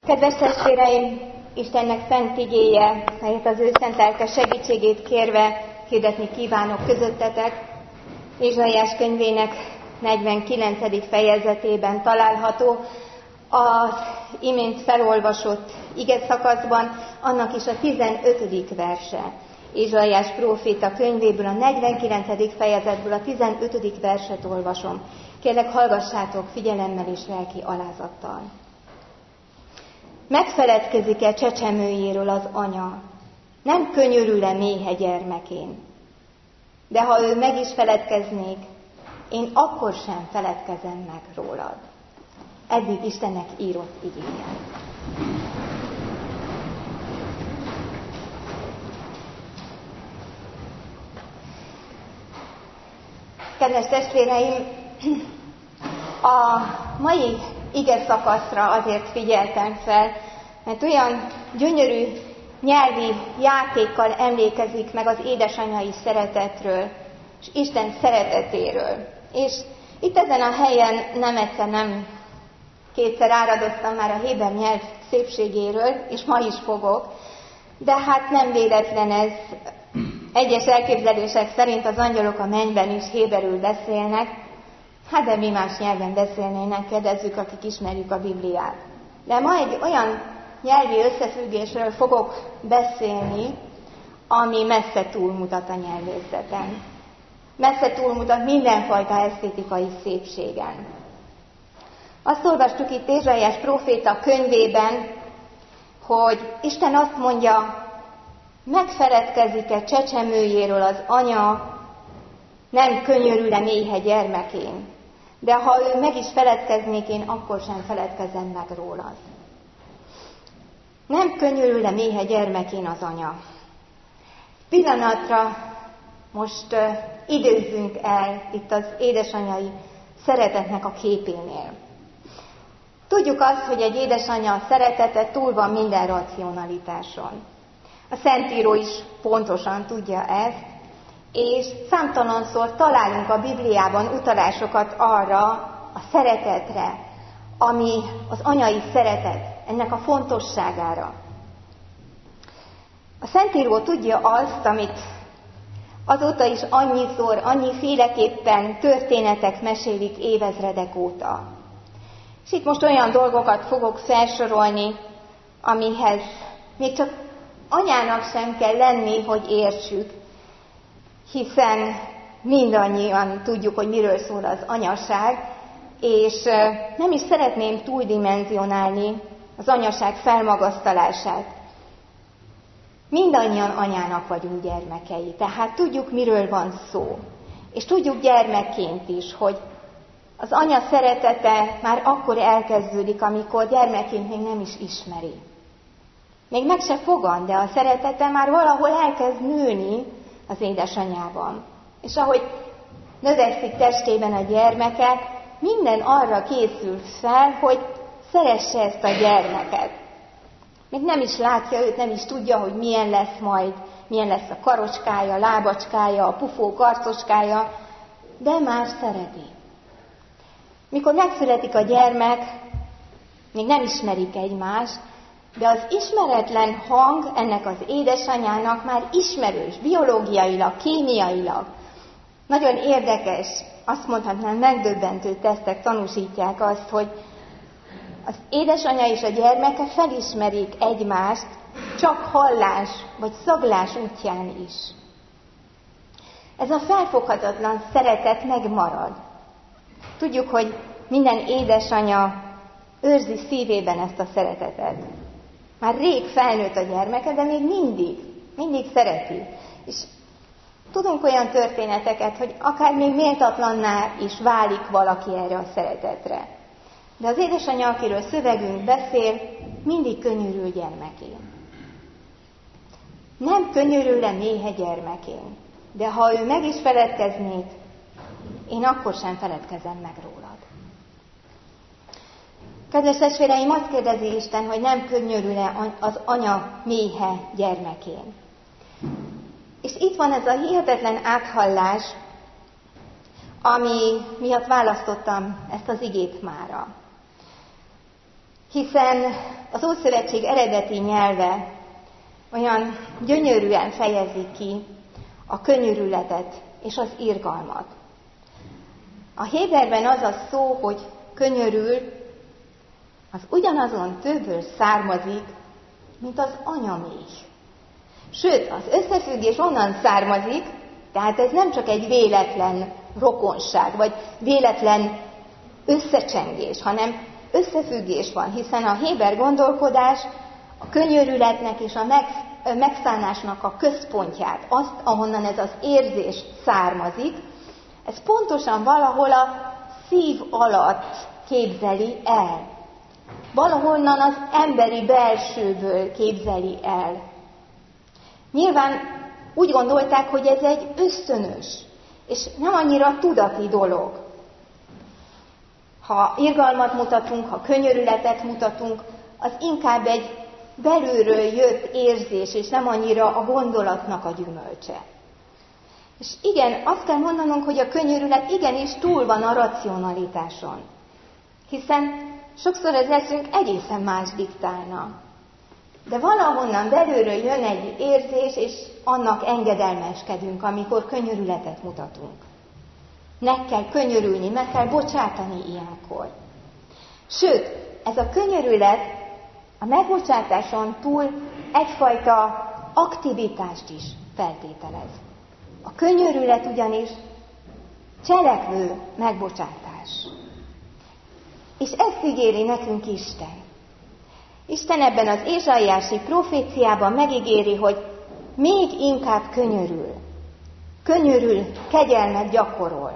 Kedves testvéreim, Istennek szent igéje, melyet az ő szent lelke segítségét kérve hirdetni kívánok közöttetek, Ézsaiás könyvének 49. fejezetében található, az imént felolvasott igeszakaszban, annak is a 15. verse. Ézsaiás próféta könyvéből a 49. fejezetből a 15. verset olvasom. Kérlek, hallgassátok figyelemmel és lelki alázattal. Megfeledkezik-e csecsemőjéről az anya? Nem könyörül-e méhe gyermekén? De ha ő meg is feledkeznék, én akkor sem feledkezem meg rólad. Eddig Istennek írott igéje. Kedves testvéreim, a mai igeszakaszra azért figyeltem fel, mert olyan gyönyörű nyelvi játékkal emlékezik meg az édesanyai szeretetről, és Isten szeretetéről. És itt ezen a helyen nem egyszer, nem kétszer áradoztam már a héber nyelv szépségéről, és ma is fogok, de hát nem véletlen ez. Egyes elképzelések szerint az angyalok a mennyben is héberül beszélnek, hát de mi más nyelven beszélnének, kérdezzük, akik ismerjük a Bibliát. De ma egy olyan nyelvi összefüggésről fogok beszélni, ami messze túlmutat a nyelvészeten. Messze túlmutat mindenfajta esztétikai szépségen. Azt olvastuk itt Ézsaiás próféta könyvében, hogy Isten azt mondja, megfeledkezik-e csecsemőjéről az anya, nem könyörül-e méhe gyermekén, de ha ő meg is feledkeznék, én akkor sem feledkezem meg rólad. Nem könyörül-e méhe gyermekén az anya. Pillanatra most időzzünk el itt az édesanyai szeretetnek a képénél. Tudjuk azt, hogy egy édesanya szeretete túl van minden racionalitáson. A Szentíró is pontosan tudja ezt, és számtalanszor találunk a Bibliában utalásokat arra a szeretetre, ami az anyai szeretet, ennek a fontosságára. A Szentíró tudja azt, amit azóta is annyiszor, annyiféleképpen történetek mesélik évezredek óta. És itt most olyan dolgokat fogok felsorolni, amihez még csak anyának sem kell lenni, hogy értsük, hiszen mindannyian tudjuk, hogy miről szól az anyaság, és nem is szeretném túldimenzionálni az anyaság felmagasztalását. Mindannyian anyának vagyunk gyermekei, tehát tudjuk, miről van szó. És tudjuk gyermekként is, hogy az anya szeretete már akkor elkezdődik, amikor gyermekként még nem is ismeri. Még meg se fogad, de a szeretete már valahol elkezd nőni az édesanyában. És ahogy növekszik testében a gyermekek, minden arra készül fel, hogy szeresse ezt a gyermeket. Még nem is látja őt, nem is tudja, hogy milyen lesz majd, milyen lesz a karocskája, lábacskája, a pufó karcocskája, de már szereti. Mikor megszületik a gyermek, még nem ismerik egymást, de az ismeretlen hang ennek az édesanyának már ismerős, biológiailag, kémiailag. Nagyon érdekes, azt mondhatnám, megdöbbentő tesztek tanúsítják azt, hogy az édesanya és a gyermeke felismerik egymást csak hallás vagy szaglás útján is. Ez a felfoghatatlan szeretet megmarad. Tudjuk, hogy minden édesanya őrzi szívében ezt a szeretetet. Már rég felnőtt a gyermeke, de még mindig szereti. És tudunk olyan történeteket, hogy akár még méltatlanná is válik valaki erre a szeretetre. De az édesanyja, akiről szövegünk beszél, mindig könyörül gyermekén. Nem könyörül-e méhe gyermekén, de ha ő meg is feledkeznék, én akkor sem feledkezem meg rólad. Kedves testvéreim, azt kérdezi Isten, hogy nem könyörül-e az anya méhe gyermekén. És itt van ez a hihetetlen áthallás, ami miatt választottam ezt az igét mára. hiszen az Ószövetség eredeti nyelve olyan gyönyörűen fejezi ki a könyörületet és az irgalmat. A héberben az a szó, hogy könyörül, az ugyanazon tőből származik, mint az anyaméh. Sőt, az összefüggés onnan származik, tehát ez nem csak egy véletlen rokonság, vagy véletlen összecsengés, hanem összefüggés van, hiszen a héber gondolkodás a könyörületnek és a megszánásnak a központját, azt, ahonnan ez az érzés származik, ez pontosan valahol a szív alatt képzeli el. Valahonnan az emberi belsőből képzeli el. Nyilván úgy gondolták, hogy ez egy ösztönös, és nem annyira tudati dolog. Ha irgalmat mutatunk, ha könyörületet mutatunk, az inkább egy belülről jött érzés, és nem annyira a gondolatnak a gyümölcse. És igen, azt kell mondanunk, hogy a könyörület igenis túl van a racionalitáson. Hiszen sokszor az eszünk egészen más diktálna. De valahonnan belülről jön egy érzés, és annak engedelmeskedünk, amikor könyörületet mutatunk. Meg kell könyörülni, meg kell bocsátani ilyenkor. Sőt, ez a könyörület a megbocsátáson túl egyfajta aktivitást is feltételez. A könyörület ugyanis cselekvő megbocsátás. És ezt ígéri nekünk Isten. Isten ebben az Ézsaiási proféciában megígéri, hogy még inkább könyörül, kegyelmet gyakorol.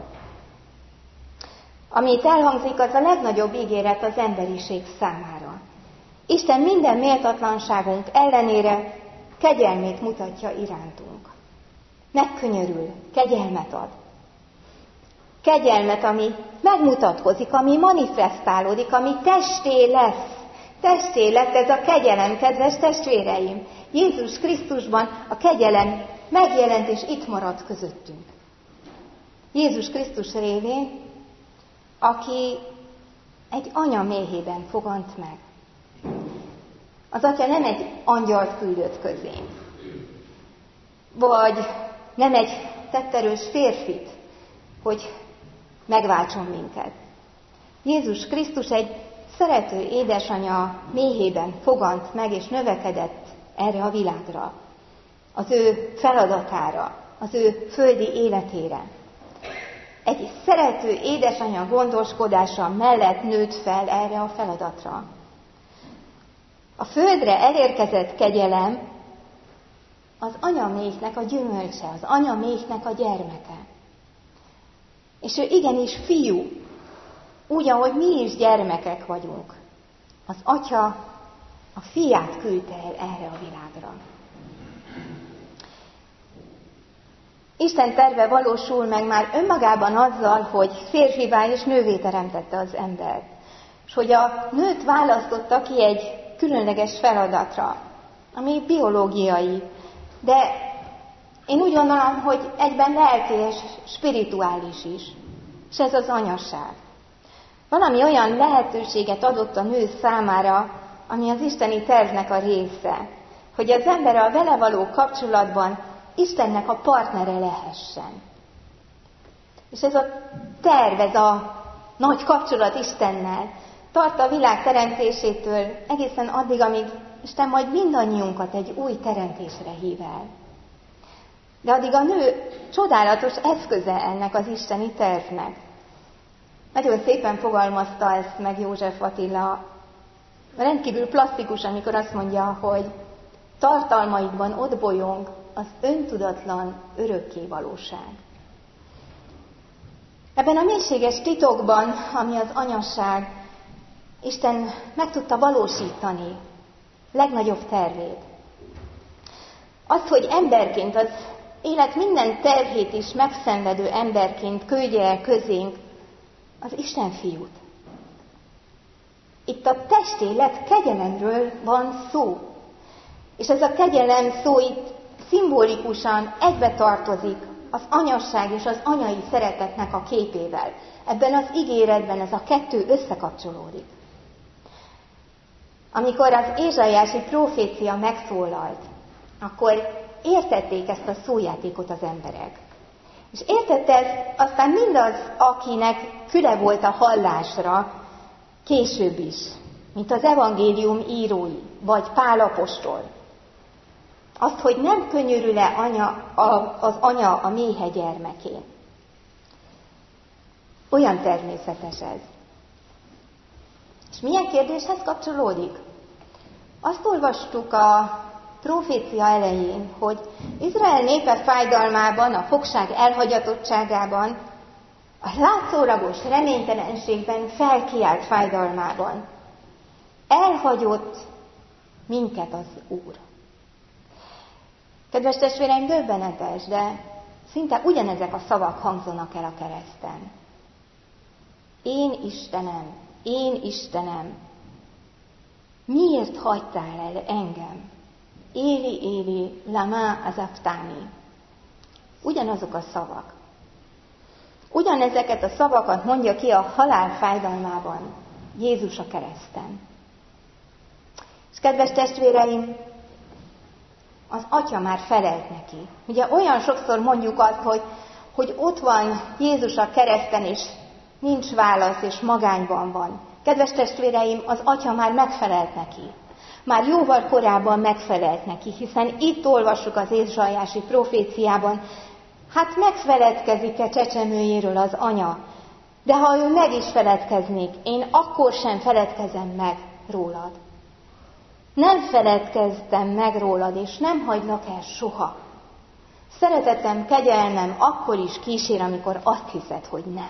Ami itt elhangzik, az a legnagyobb ígéret az emberiség számára. Isten minden méltatlanságunk ellenére kegyelmét mutatja irántunk. Megkönyörül, kegyelmet ad. Kegyelmet, ami megmutatkozik, ami manifestálódik, ami testé lesz. Testé lett ez a kegyelem, kedves testvéreim. Jézus Krisztusban a kegyelem megjelent és itt maradt közöttünk. Jézus Krisztus révén, aki egy anya méhében fogant meg. Az atya nem egy angyalt küldött közénk, vagy nem egy tetterős férfit, hogy megváltson minket. Jézus Krisztus egy szerető édesanya méhében fogant meg és növekedett erre a világra, az ő feladatára, az ő földi életére. Egy szerető édesanya gondoskodása mellett nőtt fel erre a feladatra. A földre elérkezett kegyelem az anyaméhnek a gyümölcse, az anyaméhnek a gyermeke. És ő igenis fiú, úgy, ahogy mi is gyermekek vagyunk. Az atya a fiát küldte el erre a világra. Isten terve valósul meg már önmagában azzal, hogy férfivá és nővé teremtette az embert. És hogy a nőt választotta ki egy különleges feladatra, ami biológiai, de én úgy gondolom, hogy egyben lelki és spirituális is, és ez az anyaság. Valami olyan lehetőséget adott a nő számára, ami az isteni tervnek a része, hogy az ember a vele való kapcsolatban Istennek a partnere lehessen. És ez a terv, ez a nagy kapcsolat Istennel tart a világ teremtésétől egészen addig, amíg Isten majd mindannyiunkat egy új teremtésre hív el. De addig a nő csodálatos eszköze ennek az isteni tervnek. Nagyon szépen fogalmazta ezt meg József Attila, rendkívül plastikus, amikor azt mondja, hogy tartalmaikban ott bolyong az öntudatlan örökké valóság. Ebben a mélységes titokban, ami az anyasság, Isten meg tudta valósítani legnagyobb tervét. Az, hogy emberként, az élet minden terhét is megszenvedő emberként küldje el közénk az Isten fiút. Itt a testélet kegyelemről van szó. És ez a kegyelem szó itt szimbolikusan egybe tartozik az anyasság és az anyai szeretetnek a képével. Ebben az ígéretben ez a kettő összekapcsolódik. amikor az Ézsaiási profécia megszólalt, akkor értették ezt a szójátékot az emberek. És értette ezt aztán mindaz, akinek füle volt a hallásra, később is, mint az evangélium írói, vagy Pál apostol. Azt, hogy nem könyörül-e az anya a méhe gyermekén. Olyan természetes ez. És milyen kérdéshez kapcsolódik? Azt olvastuk a profécia elején, hogy Izrael népe fájdalmában, a fogság elhagyatottságában, a látszólagos reménytelenségben felkiált fájdalmában elhagyott minket az Úr. Kedves testvéreim, döbbenetes, de szinte ugyanezek a szavak hangzanak el a kereszten. Én Istenem, miért hagytál el engem? Éli, Éli, lama azabtani. Ugyanazok a szavak. Ugyanezeket a szavakat mondja ki a halál fájdalmában Jézus a kereszten. És kedves testvéreim, az Atya már felelt neki. Ugye olyan sokszor mondjuk azt, hogy ott van Jézus a kereszten, és nincs válasz, és magányban van. Kedves testvéreim, az Atya már megfelelt neki. Már jóval korábban megfelelt neki, hiszen itt olvassuk az Ézsaiási proféciában, hát megfeledkezik-e csecsemőjéről az anya, de ha ő meg is feledkeznék, én akkor sem feledkezem meg rólad. Nem feledkeztem meg rólad, és nem hagylak el soha. Szeretetem, kegyelmem akkor is kísér, amikor azt hiszed, hogy nem.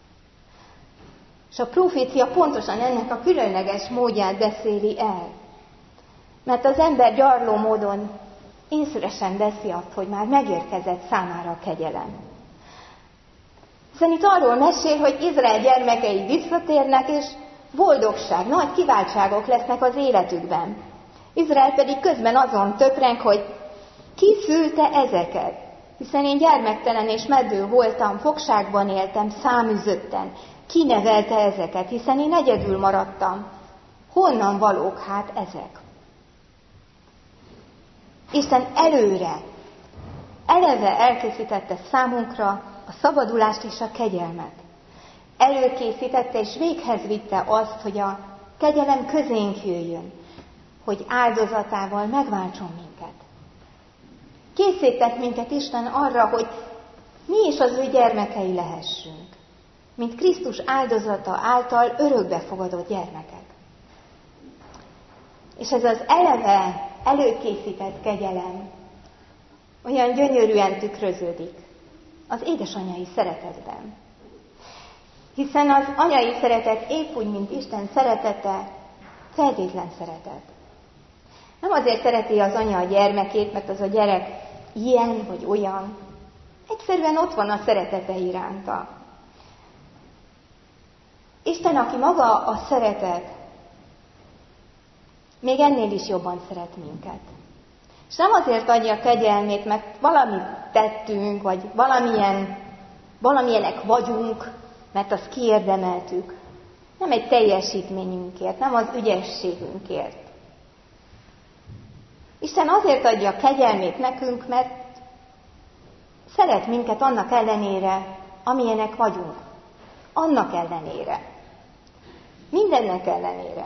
És a profécia pontosan ennek a különleges módját beszéli el. Mert az ember gyarló módon észre sem veszi azt, hogy már megérkezett számára a kegyelem. Hiszen itt arról mesél, hogy Izrael gyermekei visszatérnek, és boldogság, nagy kiváltságok lesznek az életükben. Izrael pedig közben azon töpreng, hogy ki szülte ezeket? Hiszen én gyermektelen és meddő voltam, fogságban éltem, száműzötten. Ki nevelte ezeket? Hiszen én egyedül maradtam. Honnan valók hát ezek? Isten eleve elkészítette számunkra a szabadulást és a kegyelmet. Előkészítette és véghez vitte azt, hogy a kegyelem közénk jöjjön, hogy áldozatával megváltson minket. Készített minket Isten arra, hogy mi is az ő gyermekei lehessünk, mint Krisztus áldozata által örökbefogadott gyermekek. És ez az eleve előkészített kegyelem olyan gyönyörűen tükröződik az édesanyai szeretetben. Hiszen az anyai szeretet épp úgy, mint Isten szeretete, feltétlen szeretet. Nem azért szereti az anya a gyermekét, mert az a gyerek ilyen vagy olyan. Egyszerűen ott van a szeretete iránta. Isten, aki maga a szeretet, még ennél is jobban szeret minket. És nem azért adja a kegyelmét, mert valamit tettünk, vagy valamilyenek vagyunk, mert azt kiérdemeltük. Nem egy teljesítményünkért, nem az ügyességünkért. Isten azért adja a kegyelmét nekünk, mert szeret minket annak ellenére, amilyenek vagyunk. Annak ellenére. Mindennek ellenére.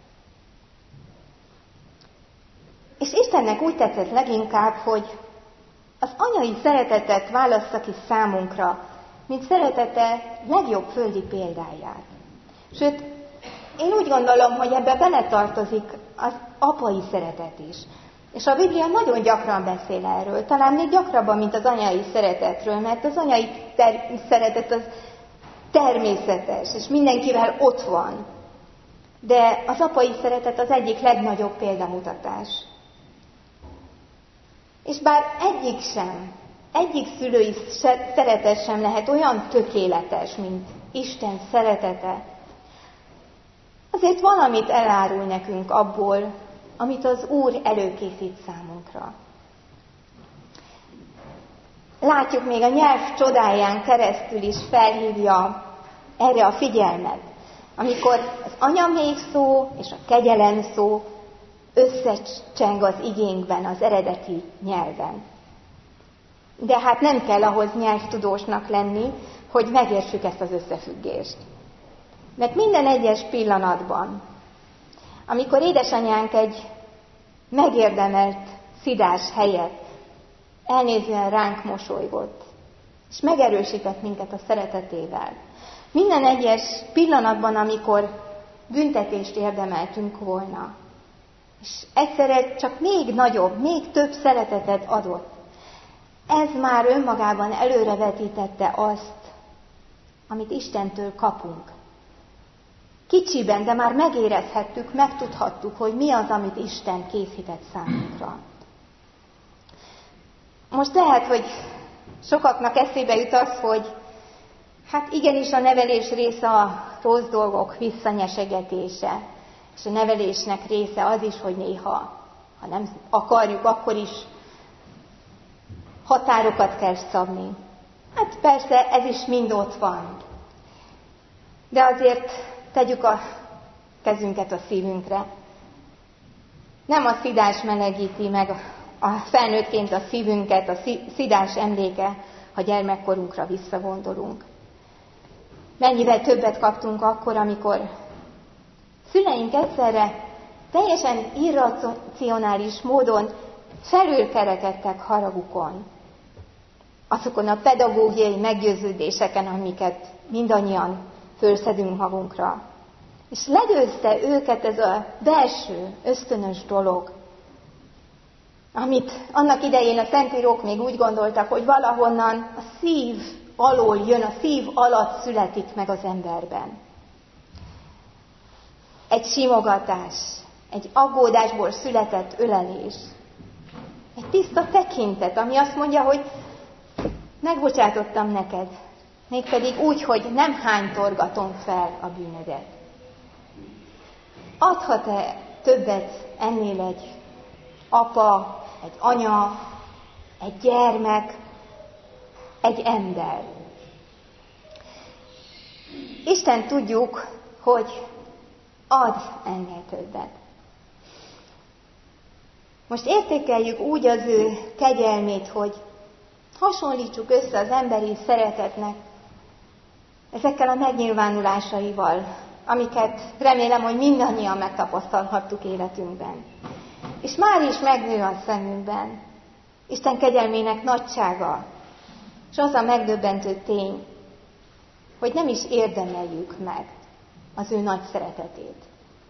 És Istennek úgy tetszett leginkább, hogy az anyai szeretetet válassza ki számunkra, mint szeretete legjobb földi példáját. Sőt, én úgy gondolom, hogy ebbe beletartozik az apai szeretet is. És a Biblia nagyon gyakran beszél erről, talán még gyakrabban, mint az anyai szeretetről, mert az anyai szeretet az természetes, és mindenkivel ott van. De az apai szeretet az egyik legnagyobb példamutatás. És bár egyik szülői szeretet sem lehet olyan tökéletes, mint Isten szeretete, azért valamit elárul nekünk abból, amit az Úr előkészít számunkra. Látjuk, még a nyelv csodáján keresztül is felhívja erre a figyelmet. amikor az anyaméh szó és a kegyelem szó összecseng az igénkben, az eredeti nyelven. De hát nem kell ahhoz nyelvtudósnak lenni, hogy megértsük ezt az összefüggést. Mert minden egyes pillanatban, amikor édesanyánk egy megérdemelt szidás helyett elnézően ránk mosolygott, és megerősített minket a szeretetével, minden egyes pillanatban, amikor büntetést érdemeltünk volna, és egyszerre csak még nagyobb, még több szeretetet adott, ez már önmagában előrevetítette azt, amit Istentől kapunk. Kicsiben, de már megérezhettük, megtudhattuk, hogy mi az, amit Isten készített számunkra. Most lehet, hogy sokaknak eszébe jut az, hogy hát igenis a nevelés része a rossz dolgok visszanyesegetése, és a nevelésnek része az is, hogy néha, ha nem akarjuk, akkor is határokat kell szabni. Hát persze ez is mind ott van. De azért tegyük a kezünket a szívünkre. Nem a szidás melegíti meg a felnőttként a szívünket, a szidás emléke, ha gyermekkorunkra visszagondolunk. Mennyivel többet kaptunk akkor, amikor szüleink egyszerre teljesen irracionális módon felülkerekedtek haragukon. Azokon a pedagógiai meggyőződéseken, amiket mindannyian fölszedünk magunkra. És legyőzte őket ez a belső, ösztönös dolog, amit annak idején a szentírók még úgy gondoltak, hogy valahonnan a szív alól jön, a szív alatt születik meg az emberben. Egy simogatás, egy aggódásból született ölelés, egy tiszta tekintet, ami azt mondja, hogy megbocsátottam neked, mégpedig úgy, hogy nem hánytorgatom fel a bűnödet. Adhat-e többet ennél egy apa, egy anya, egy gyermek, egy ember? Isten tudjuk, hogy ad ennél többet. Most értékeljük úgy az ő kegyelmét, hogy hasonlítsuk össze az emberi szeretetnek ezekkel a megnyilvánulásaival, amiket remélem, hogy mindannyian megtapasztalhattuk életünkben. És már is megnő a szemünkben Isten kegyelmének nagysága, és az a megdöbbentő tény, hogy nem is érdemeljük meg az ő nagy szeretetét.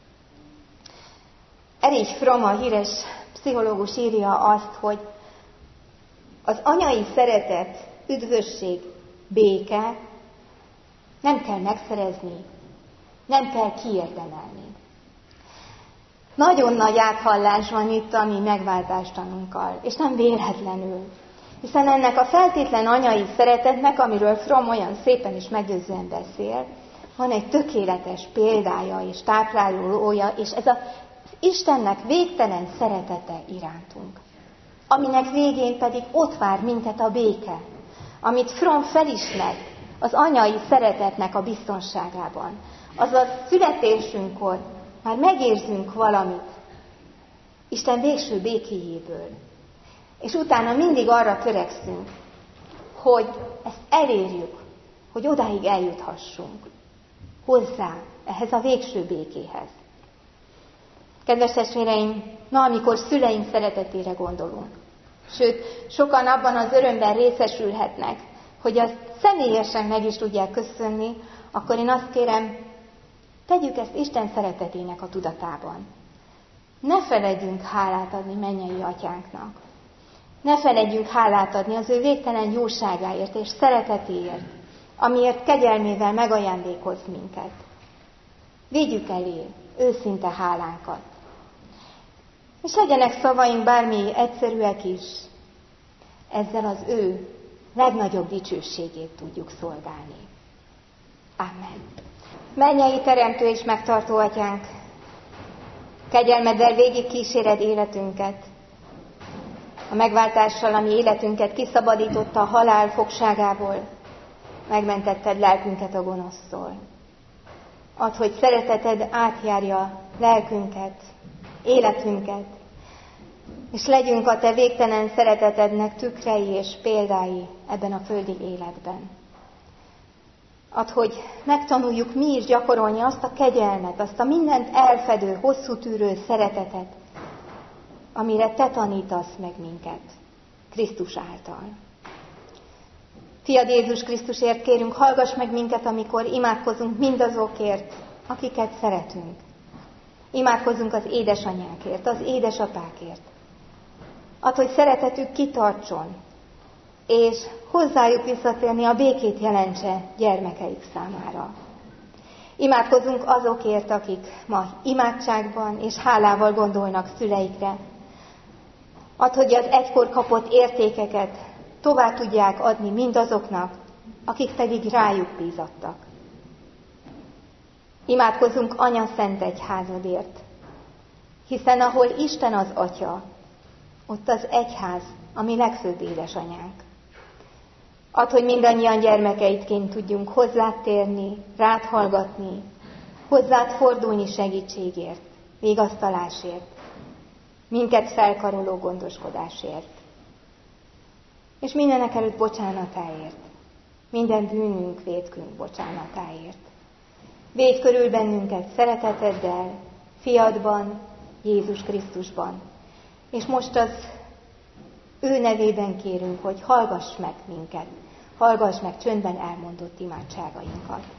Erich Fromm, a híres pszichológus írja azt, hogy az anyai szeretet, üdvösség, béke nem kell megszerezni, nem kell kiérdemelni. Nagyon nagy áthallás van itt a mi megváltástanunkkal, és nem véletlenül. Hiszen ennek a feltétlen anyai szeretetnek, amiről Fromm olyan szépen és meggyőzően beszél, van egy tökéletes példája és táplálója, és ez az Istennek végtelen szeretete irántunk. Aminek végén pedig ott vár minket a béke, amit Fromm felismer az anyai szeretetnek a biztonságában. Azaz születésünkkor már megérzünk valamit Isten végső békéjéből. És utána mindig arra törekszünk, hogy ezt elérjük, hogy odáig eljuthassunk hozzá, ehhez a végső békéhez. Kedves testvéreim, ma, amikor szüleink szeretetére gondolunk, sőt, sokan abban az örömben részesülhetnek, hogy azt személyesen meg is tudják köszönni, akkor én azt kérem, tegyük ezt Isten szeretetének a tudatában. Ne feledjünk hálát adni mennyei atyánknak. Ne feledjünk hálát adni az ő végtelen jóságáért és szeretetéért, amiért kegyelmével megajándékoz minket. Vigyük elé őszinte hálánkat. És legyenek szavaink bármi egyszerűek is, ezzel az ő legnagyobb dicsőségét tudjuk szolgálni. Amen. Mennyei teremtő és megtartó atyánk, kegyelmeddel végig kíséred életünket, a megváltással, ami életünket kiszabadította a halál fogságából, megmentetted lelkünket a gonosztól. Add, hogy szereteted átjárja lelkünket, életünket, és legyünk a te végtelen szeretetednek tükrei és példái ebben a földi életben. Add, hogy megtanuljuk mi is gyakorolni azt a kegyelmet, azt a mindent elfedő, hosszú tűrő szeretetet, amire te tanítasz meg minket Krisztus által. Fiad Jézus Krisztusért kérünk, hallgass meg minket, amikor imádkozunk mindazokért, akiket szeretünk. Imádkozunk az édesanyákért, az édesapákért. Add, hogy szeretetük kitartson, és hozzájuk visszatérni a békét jelentse gyermekeik számára. Imádkozunk azokért, akik ma imádságban és hálával gondolnak szüleikre. Add, hogy az egykor kapott értékeket tovább tudják adni mindazoknak, akik pedig rájuk bízattak. Imádkozunk Anya Szent Egyházadért, hiszen ahol Isten az Atya, ott az egyház, a mi legfőbb édesanyánk. Add, hogy mindannyian gyermekeidként tudjunk hozzád térni, rád hallgatni, hozzád fordulni segítségért, vigasztalásért, minket felkaroló gondoskodásért. És mindenek előtt bocsánatáért, minden bűnünk, vétkünk bocsánatáért. Védj körül bennünket szereteteddel, fiadban, Jézus Krisztusban. És most az ő nevében kérünk, hogy hallgass meg minket, hallgass meg csöndben elmondott imádságainkat.